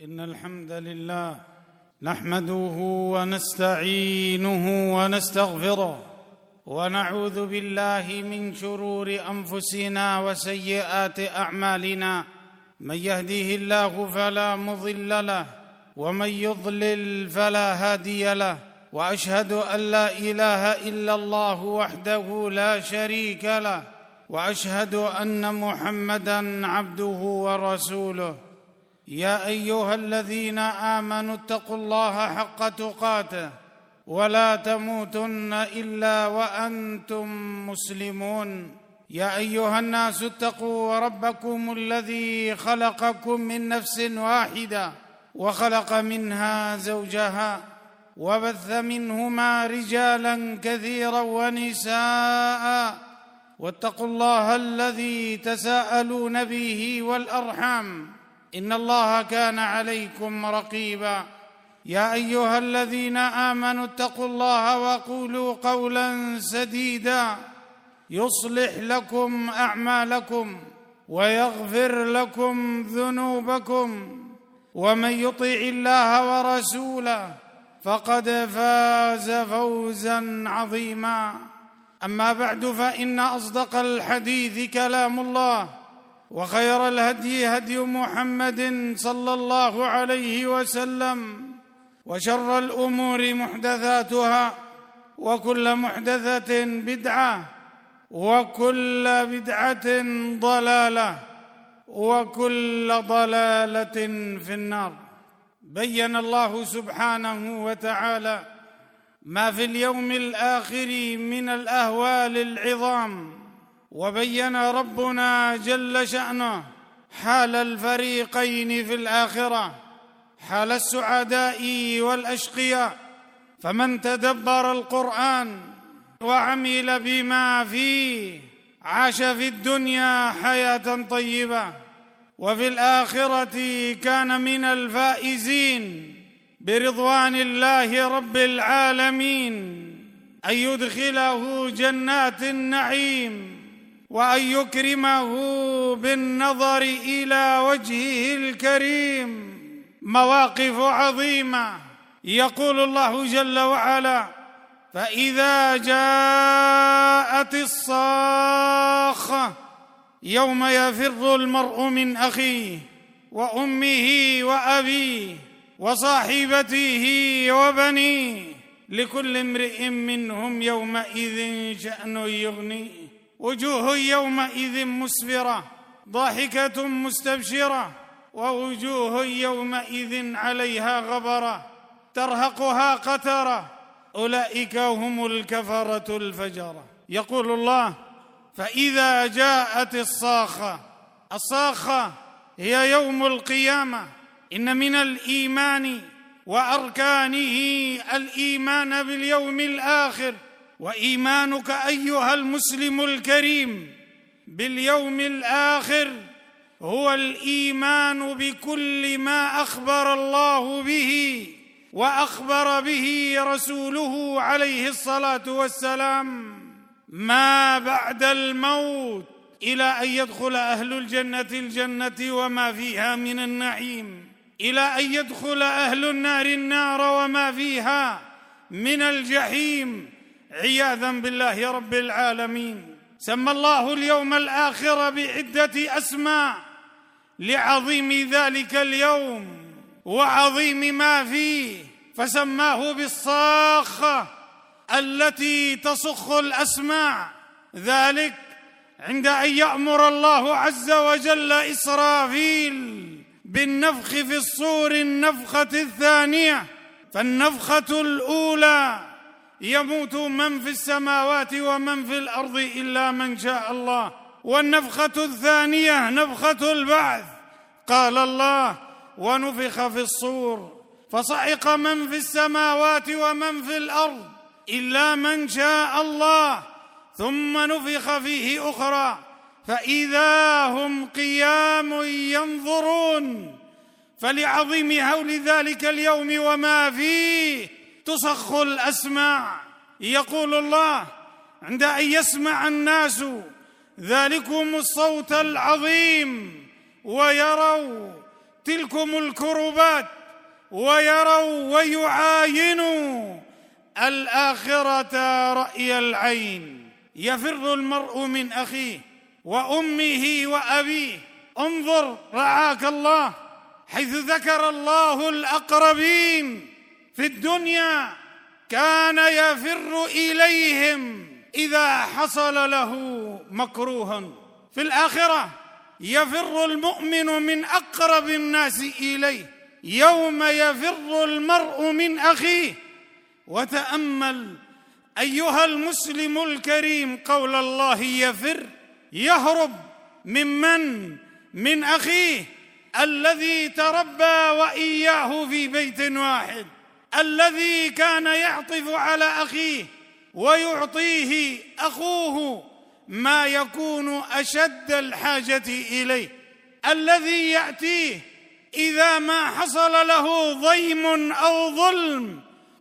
إن الحمد لله نحمده ونستعينه ونستغفره ونعوذ بالله من شرور أنفسنا وسيئات أعمالنا. من يهديه الله فلا مضل له ومن يضلل فلا هادي له، وأشهد أن لا إله إلا الله وحده لا شريك له، وأشهد أن محمدًا عبده ورسوله. يا أيها الذين آمنوا اتقوا الله حق تقاته ولا تموتن إلا وأنتم مسلمون. يا أيها الناس اتقوا ربكم الذي خلقكم من نفس واحدة وخلق منها زوجها وبث منهما رجالا كثيرا ونساء، واتقوا الله الذي تساءلون به والأرحام إن الله كان عليكم رقيبا. يا أيها الذين آمنوا اتقوا الله وقولوا قولا سديدا يصلح لكم أعمالكم ويغفر لكم ذنوبكم، ومن يطع الله ورسوله فقد فاز فوزا عظيما. أما بعد، فإن أصدق الحديث كلام الله، وخير الهدي هدي محمد صلى الله عليه وسلم، وشر الأمور محدثاتها، وكل محدثة بدعة، وكل بدعة ضلالة، وكل ضلالة في النار. بين الله سبحانه وتعالى ما في اليوم الآخر من الأهوال العظام، وبين ربنا جل شأنه حال الفريقين في الآخرة، حال السعداء والأشقياء. فمن تدبر القرآن وعمل بما فيه عاش في الدنيا حياة طيبة، وفي الآخرة كان من الفائزين برضوان الله رب العالمين، أن يدخله جنات النعيم، وأن يكرمه بالنظر إلى وجهه الكريم. مواقف عظيمة. يقول الله جل وعلا: فإذا جاءت الصاخة يوم يفر المرء من أخيه وأمه وأبيه وصاحبته وبنيه، لكل امرئ منهم يومئذ شأن يغنيه، وجوه يومئذ مسفرة ضاحكة مستبشرة، ووجوه يومئذ عليها غبرة ترهقها قترة، أولئك هم الكفرة الفجرة. يقول الله: فإذا جاءت الصاخة. الصاخة هي يوم القيامة. إن من الإيمان وأركانه الإيمان باليوم الآخر، وإيمانك أيها المسلم الكريم باليوم الآخر هو الإيمان بكل ما أخبر الله به وأخبر به رسوله عليه الصلاة والسلام ما بعد الموت، إلى أن يدخل أهل الجنة الجنة وما فيها من النعيم، إلى أن يدخل أهل النار النار وما فيها من الجحيم، عياذا بالله رب العالمين. سمى الله اليوم الآخر بعدة أسماء لعظيم ذلك اليوم وعظيم ما فيه، فسماه بالصاخة التي تصخ الأسماع، ذلك عند أن يأمر الله عز وجل إسرافيل بالنفخ في الصور النفخة الثانية. فالنفخة الأولى يموت من في السماوات ومن في الأرض إلا من شاء الله، والنفخة الثانية نفخة البعث. قال الله: ونفخ في الصور فصعق من في السماوات ومن في الأرض إلا من شاء الله، ثم نفخ فيه أخرى فإذا هم قيام ينظرون. فلعظيم هول ذلك اليوم وما فيه تصخ الأسماع. يقول الله: عند أن يسمع الناس ذلكم الصوت العظيم ويروا تلكم الكربات ويروا ويعاينوا الآخرة رأي العين. يفر المرء من أخيه وأمه وأبيه. انظر رعاك الله حيث ذكر الله الأقربين في الدنيا كان يفر إليهم إذا حصل له مكروه. في الآخرة يفر المؤمن من أقرب الناس إليه يوم يفر المرء من أخيه. وتأمل أيها المسلم الكريم قول الله يفر، يهرب من أخيه الذي تربى وإياه في بيت واحد، الذي كان يعطف على أخيه ويعطيه أخوه ما يكون أشد الحاجة إليه، الذي يأتيه إذا ما حصل له ضيم أو ظلم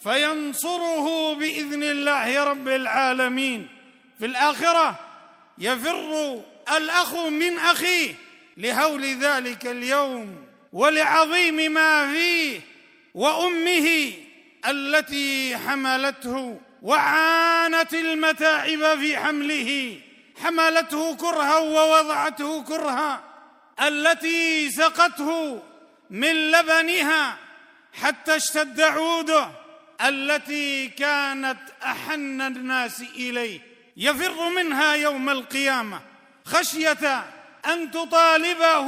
فينصره بإذن الله رب العالمين. في الآخرة يفر الأخ من أخيه لهول ذلك اليوم ولعظيم ما فيه، وأمه التي حملته وعانت المتاعب في حمله، حملته كرها ووضعته كرها، التي سقته من لبنها حتى اشتد عوده، التي كانت أحن الناس إليه، يفر منها يوم القيامة خشية أن تطالبه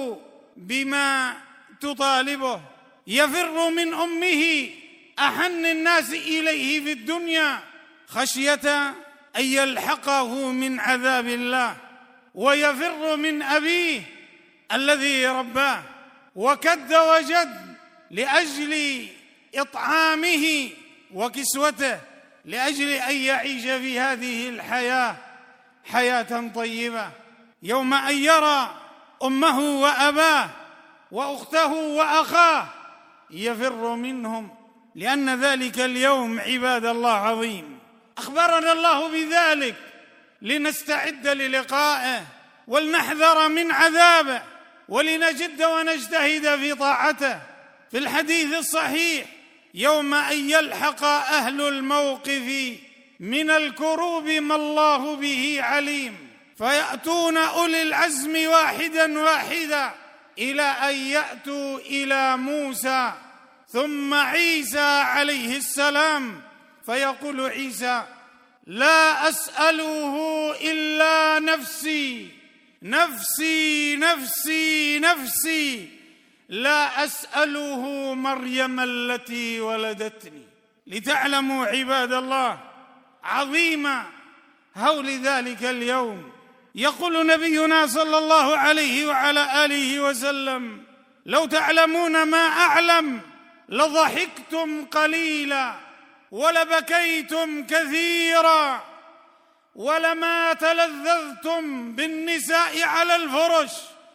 بما تطالبه. يفر من أمه أحن الناس إليه في الدنيا خشية أن يلحقه من عذاب الله. ويفر من أبيه الذي رباه وكد وجد لأجل إطعامه وكسوته، لأجل أن يعيش في هذه الحياة حياة طيبة. يوم أن يرى أمه وأباه وأخته وأخاه يفر منهم، لأن ذلك اليوم عباد الله عظيم. أخبرنا الله بذلك لنستعد للقائه ولنحذر من عذابه ولنجد ونجتهد في طاعته. في الحديث الصحيح يوم أن يلحق أهل الموقف من الكروب ما الله به عليم، فيأتون أولي العزم واحدا واحدا إلى أن يأتوا إلى موسى ثم عيسى عليه السلام، فيقول عيسى: لا أسأله إلا نفسي نفسي نفسي نفسي، لا أسأله مريم التي ولدتني. لتعلموا عباد الله عظيم هول ذلك اليوم. يقول نبينا صلى الله عليه وعلى آله وسلم: لو تعلمون ما أعلم لضحكتم قليلا ولبكيتم كثيرا ولما تلذذتم بالنساء على الفرش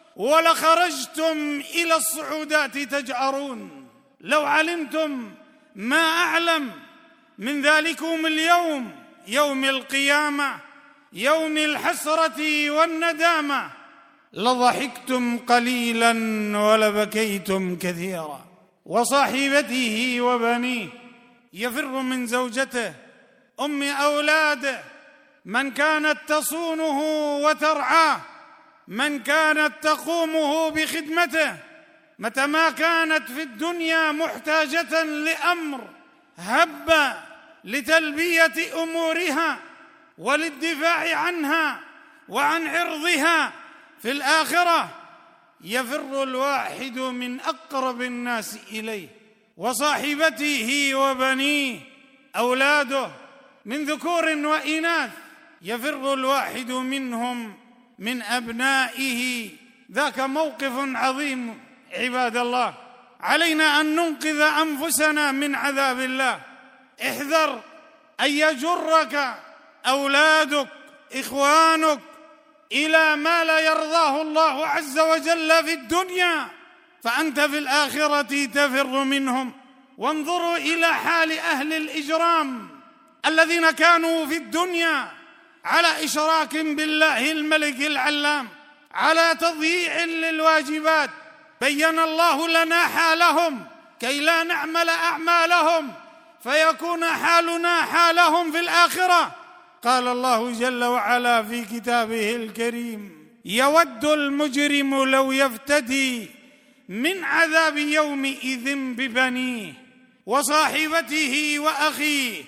ولخرجتم إلى الصعودات تجأرون. لو علمتم ما أعلم من ذلكم اليوم، يوم القيامة، يوم الحسرة والندامة، لضحكتم قليلا ولبكيتم كثيرا. وصاحبته وبنيه، يفر من زوجته أم أولاده، من كانت تصونه وترعاه، من كانت تقومه بخدمته، متى ما كانت في الدنيا محتاجة لأمر هب لتلبية أمورها وللدفاع عنها وعن عرضها. في الآخرة يفر الواحد من أقرب الناس إليه وصاحبته وبنيه، أولاده من ذكور وإناث، يفر الواحد منهم من أبنائه. ذاك موقف عظيم عباد الله. علينا أن ننقذ أنفسنا من عذاب الله. احذر أن يجرك أولادك إخوانك إلى ما لا يرضاه الله عز وجل في الدنيا، فأنت في الآخرة تفر منهم. وانظروا إلى حال أهل الإجرام الذين كانوا في الدنيا على إشراك بالله الملك العلام، على تضييع للواجبات، بين الله لنا حالهم كي لا نعمل أعمالهم فيكون حالنا حالهم في الآخرة. قال الله جل وعلا في كتابه الكريم: يود المجرم لو يفتدي من عذاب يومئذ ببنيه وصاحبته وأخيه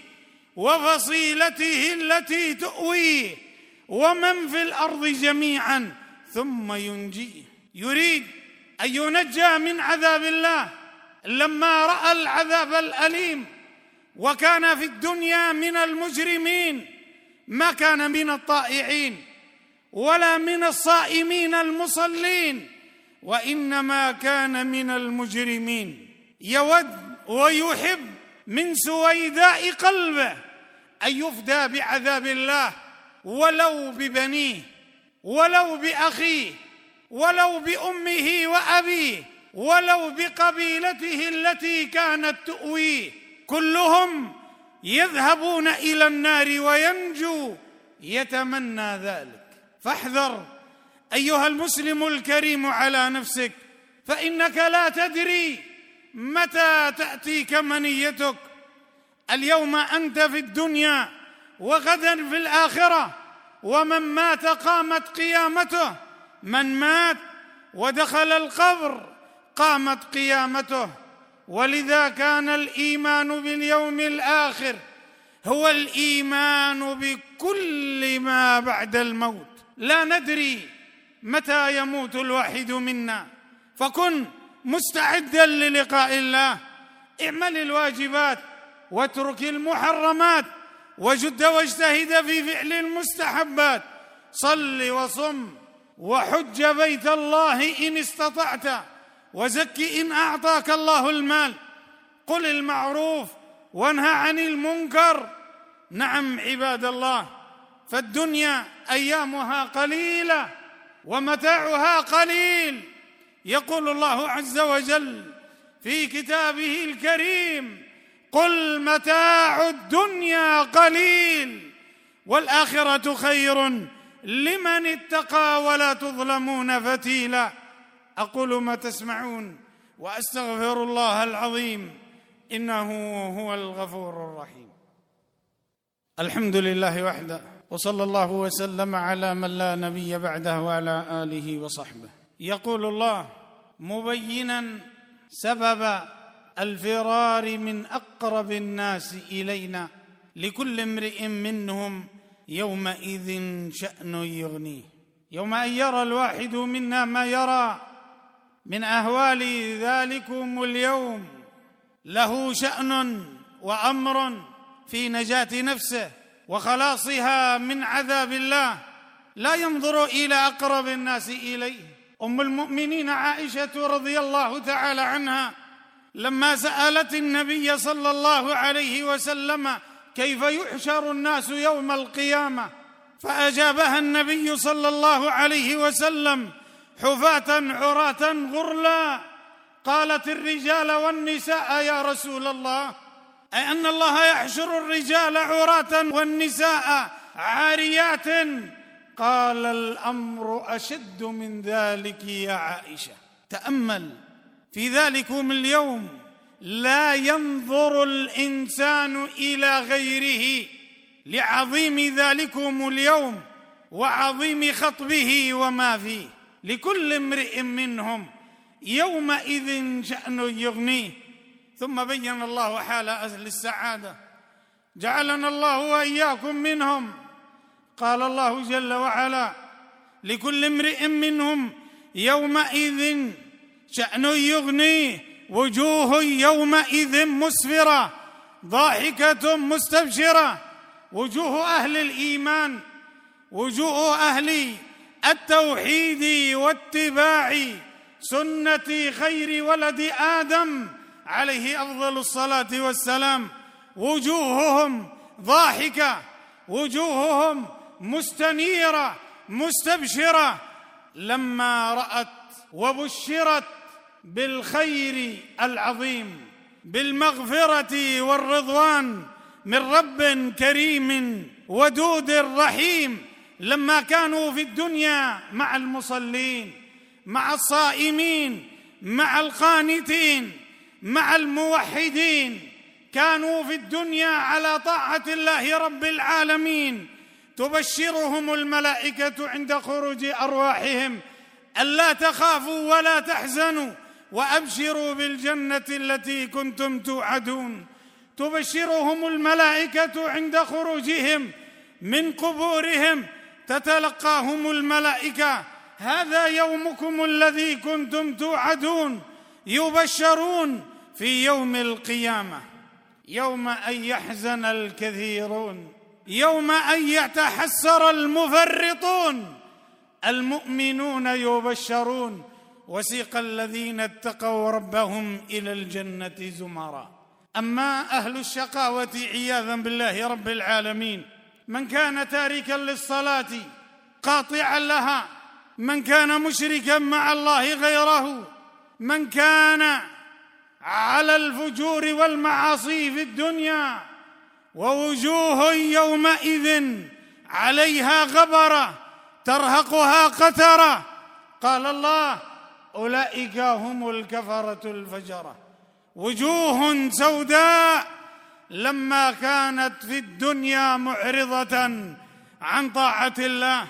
وفصيلته التي تؤويه ومن في الأرض جميعا ثم ينجيه. يريد أن ينجى من عذاب الله لما رأى العذاب الأليم وكان في الدنيا من المجرمين، ما كان من الطائعين ولا من الصائمين المصلين، وإنما كان من المجرمين. يود ويحب من سويداء قلبه أن يفدى بعذاب الله، ولو ببنيه ولو بأخيه ولو بأمه وأبيه ولو بقبيلته التي كانت تؤويه، كلهم يذهبون إلى النار وينجو، يتمنى ذلك. فاحذر أيها المسلم الكريم على نفسك، فإنك لا تدري متى تأتيك منيتك. اليوم أنت في الدنيا وغدا في الآخرة، ومن مات قامت قيامته، من مات ودخل القبر قامت قيامته. ولذا كان الإيمان باليوم الآخر هو الإيمان بكل ما بعد الموت. لا ندري متى يموت الواحد منا، فكن مستعدا للقاء الله. اعمل الواجبات واترك المحرمات، وجد واجتهد في فعل المستحبات. صل وصم وحج بيت الله إن استطعت، وزك إن أعطاك الله المال. قل المعروف وانهى عن المنكر. نعم عباد الله، فالدنيا أيامها قليلة ومتاعها قليل. يقول الله عز وجل في كتابه الكريم: قل متاع الدنيا قليل والآخرة خير لمن اتقى ولا تظلمون فتيلا. أقول ما تسمعون وأستغفر الله العظيم إنه هو الغفور الرحيم. الحمد لله وحده، وصلى الله وسلم على من لا نبي بعده وعلى آله وصحبه. يقول الله مبينا سبب الفرار من أقرب الناس إلينا: لكل امرئ منهم يومئذ شأن يغنيه. يوم أن يرى الواحد منا ما يرى من أهوال ذلكم اليوم، له شأن وأمر في نجاة نفسه وخلاصها من عذاب الله، لا ينظر إلى أقرب الناس إليه. أم المؤمنين عائشة رضي الله تعالى عنها لما سألت النبي صلى الله عليه وسلم كيف يحشر الناس يوم القيامة، فأجابها النبي صلى الله عليه وسلم: حفاة عراة غرلا. قالت: الرجال والنساء يا رسول الله؟ أي أن الله يحشر الرجال عراة والنساء عاريات؟ قال: الأمر أشد من ذلك يا عائشة. تأمل في ذلكم اليوم لا ينظر الإنسان إلى غيره لعظيم ذلكم اليوم وعظيم خطبه وما فيه. لكل امرئ منهم يومئذ شأن يغنيه. ثم بين الله حال أهل السعادة، جعلنا الله وإياكم منهم. قال الله جل وعلا: لكل امرئ منهم يومئذ شأن يغنيه، وجوه يومئذ مسفرة ضاحكة مستبشرة. وجوه أهل الإيمان، وجوه أهل التوحيد واتباع سنة خير ولد آدم عليه أفضل الصلاة والسلام، وجوههم ضاحكة، وجوههم مستنيرة مستبشرة لما رأت وبشرت بالخير العظيم، بالمغفرة والرضوان من رب كريم ودود رحيم. لما كانوا في الدنيا مع المصلين، مع الصائمين، مع القانتين مع الموحدين، كانوا في الدنيا على طاعة الله رب العالمين، تبشرهم الملائكة عند خروج أرواحهم ألا تخافوا ولا تحزنوا وأبشروا بالجنة التي كنتم توعدون. تبشرهم الملائكة عند خروجهم من قبورهم، تتلقاهم الملائكة: هذا يومكم الذي كنتم توعدون. يبشرون في يوم القيامة، يوم أن يحزن الكثيرون، يوم أن يتحسر المفرطون. المؤمنون يبشرون: وسيق الذين اتقوا ربهم إلى الجنة زمرا. أما أهل الشقاوة عياذا بالله رب العالمين، من كان تاركا للصلاة قاطعا لها، من كان مشركا مع الله غيره، من كان على الفجور والمعاصي في الدنيا، ووجوه يومئذ عليها غبرة ترهقها قترة. قال الله: أولئك هم الكفرة الفجرة. وجوه سوداء لما كانت في الدنيا معرضة عن طاعة الله،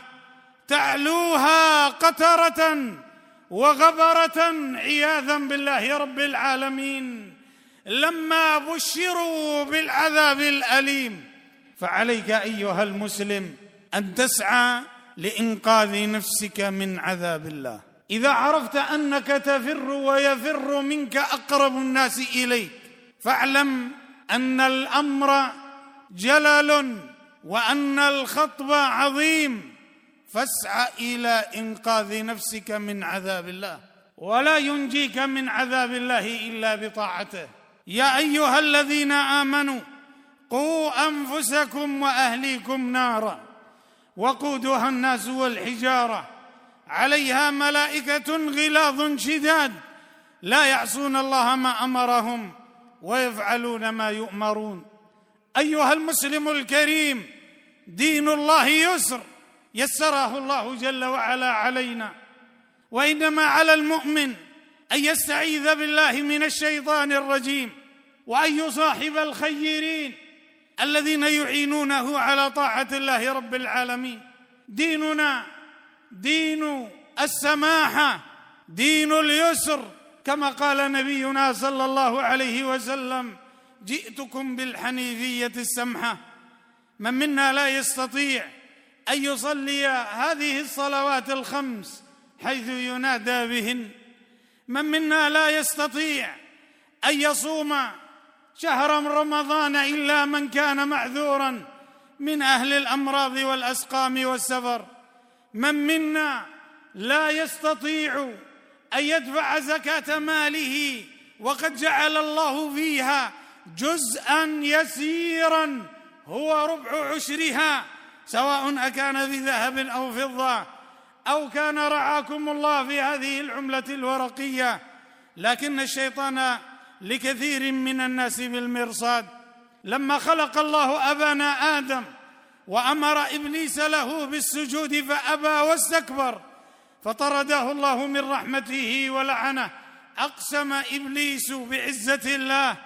تعلوها قترة وغبرة عياذا بالله رب العالمين، لما بشروا بالعذاب الأليم. فعليك أيها المسلم أن تسعى لإنقاذ نفسك من عذاب الله. إذا عرفت أنك تفر ويفر منك أقرب الناس إليك، فاعلم أن الأمر جلل وأن الخطب عظيم، فاسعى إلى إنقاذ نفسك من عذاب الله، ولا ينجيك من عذاب الله إلا بطاعته. يا أيها الذين آمنوا قوا أنفسكم وأهليكم نارا وقودها الناس والحجارة عليها ملائكة غلاظ شداد لا يعصون الله ما أمرهم ويفعلون ما يؤمرون. أيها المسلم الكريم، دين الله يسر يسره الله جل وعلا علينا، وإنما على المؤمن أن يستعيذ بالله من الشيطان الرجيم، وأن يصاحب الخيرين الذين يعينونه على طاعة الله رب العالمين. ديننا دين السماحة، دين اليسر، كما قال نبينا صلى الله عليه وسلم: جئتكم بالحنيفية السمحة. من منا لا يستطيع أن يصلي هذه الصلوات الخمس حيث ينادى بهن، من منا لا يستطيع أن يصوم شهر رمضان إلا من كان معذورا من أهل الأمراض والأسقام والسفر، من منا لا يستطيع أن يدفع زكاة ماله وقد جعل الله فيها جزءا يسيرا هو ربع عشرها، سواء أكان في ذهب أو فضة أو كان رعاكم الله في هذه العملة الورقية. لكن الشيطان لكثير من الناس بالمرصاد. لما خلق الله أبانا آدم وأمر إبليس له بالسجود فأبى واستكبر، فطرده الله من رحمته ولعنه. أقسم إبليس بعزة الله: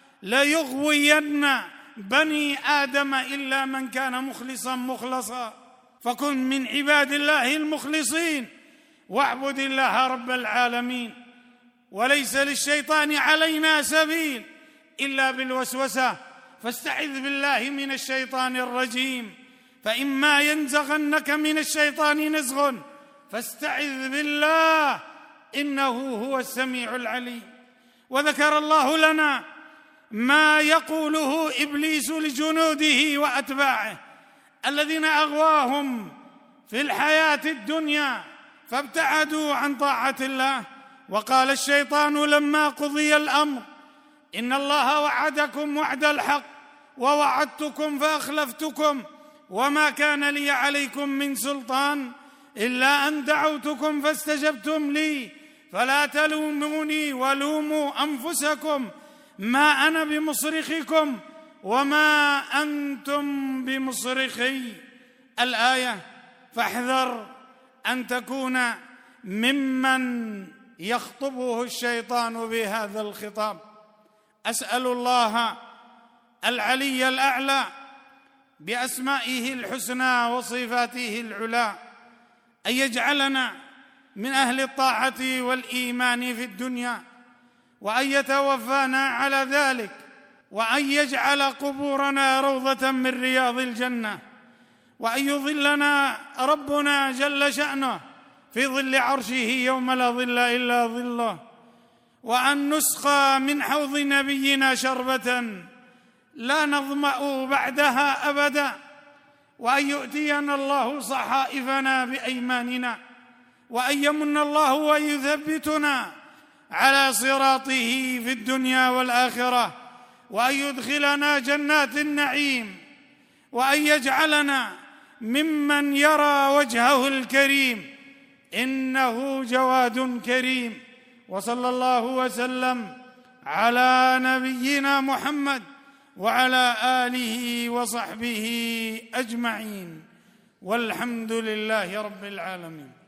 ليغوين بني آدم إلا من كان مخلصا. فكن من عباد الله المخلصين واعبد الله رب العالمين. وليس للشيطان علينا سبيل إلا بالوسوسة، فاستعذ بالله من الشيطان الرجيم. فإما ينزغنك من الشيطان نزغ فاستعذ بالله إنه هو السميع العليم. وذكر الله لنا ما يقوله إبليس لجنوده وأتباعه الذين أغواهم في الحياة الدنيا فابتعدوا عن طاعة الله. وقال الشيطان لما قضي الأمر: إن الله وعدكم وعد الحق ووعدتكم فأخلفتكم وما كان لي عليكم من سلطان إلا أن دعوتكم فاستجبتم لي فلا تلوموني ولوموا أنفسكم ما أنا بمصرخكم وما أنتم بمصرخي. الآية: فاحذر أن تكون ممن يخطبه الشيطان بهذا الخطاب. أسأل الله العلي الأعلى بأسمائه الحسنى وصفاته العلى أن يجعلنا من أهل الطاعة والإيمان في الدنيا، وأن يتوفانا على ذلك، وأن يجعل قبورنا روضة من رياض الجنة، وأن يظلنا ربنا جل شأنه في ظل عرشه يوم لا ظل إلا ظله، وأن نسقى من حوض نبينا شربة لا نظمأ بعدها أبدا، وأن يؤتينا الله صحائفنا بأيماننا، وأن يمن الله ويثبتنا على صراطه في الدنيا والآخرة، وأن يدخلنا جنات النعيم، وأن يجعلنا ممن يرى وجهه الكريم، إنه جواد كريم. وصلى الله وسلم على نبينا محمد وعلى آله وصحبه أجمعين، والحمد لله رب العالمين.